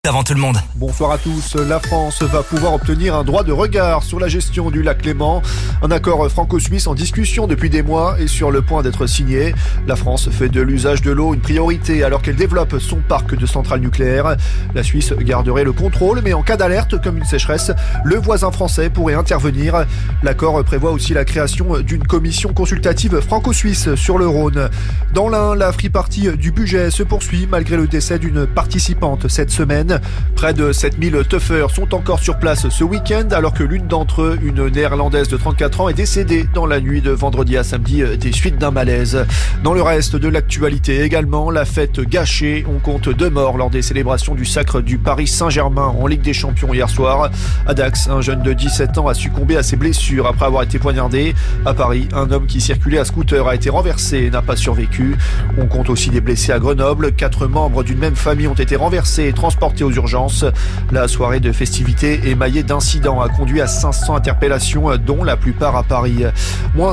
avant tout le monde. Bonsoir à tous. La France va pouvoir obtenir un droit de regard sur la gestion du lac Léman. Un accord franco-suisse en discussion depuis des mois est sur le point d'être signé. La France fait de l'usage de l'eau une priorité alors qu'elle développe son parc de centrales nucléaires. La Suisse garderait le contrôle, mais en cas d'alerte comme une sécheresse, le voisin français pourrait intervenir. L'accord prévoit aussi la création d'une commission consultative franco-suisse sur le Rhône. Dans l'Ain, la free party du budget se poursuit malgré le décès d'une participante cette semaine. Près de 7000 teufeurs sont encore sur place ce week-end alors que l'une d'entre eux, une néerlandaise de 34 ans, est décédée dans la nuit de vendredi à samedi des suites d'un malaise. Dans le reste de l'actualité également, la fête gâchée. On compte 2 morts lors des célébrations du sacre du Paris Saint-Germain en Ligue des Champions hier soir. À Dax, un jeune de 17 ans a succombé à ses blessures après avoir été poignardé. À Paris, un homme qui circulait à scooter a été renversé et n'a pas survécu. On compte aussi des blessés à Grenoble. 4 membres d'une même famille ont été renversés et transportés aux urgences. La soirée de festivités émaillée d'incidents a conduit à 500 interpellations, dont la plupart à Paris. Moins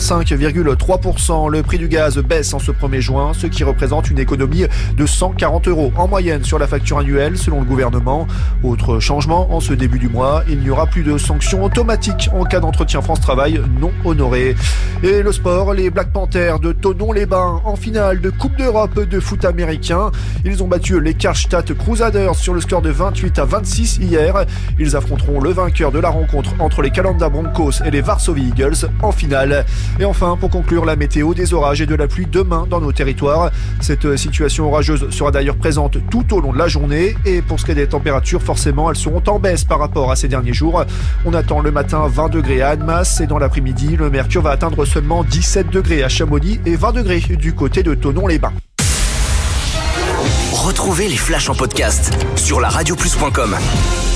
5,3%. Le prix du gaz baisse en ce 1er juin, ce qui représente une économie de 140 € en moyenne sur la facture annuelle, selon le gouvernement. Autre changement, en ce début du mois, il n'y aura plus de sanctions automatiques en cas d'entretien France Travail non honoré. Et le sport, les Black Panthers de Thonon-les-Bains en finale de Coupe d'Europe de foot américain. Ils ont battu les Karlstad Crusaders sur le score de 28-26 hier. Ils affronteront le vainqueur de la rencontre entre les Calanda Broncos et les Varsovie Eagles en finale. Et enfin, pour conclure, la météo, des orages et de la pluie demain dans nos territoires. Cette situation orageuse sera d'ailleurs présente tout au long de la journée. Et pour ce qui est des températures, forcément, elles seront en baisse par rapport à ces derniers jours. On attend le matin 20 degrés à Annemasse et dans l'après-midi, le mercure va atteindre seulement 17 degrés à Chamonix et 20 degrés du côté de Thonon-les-Bains. Retrouvez les flashs en podcast sur laradioplus.com.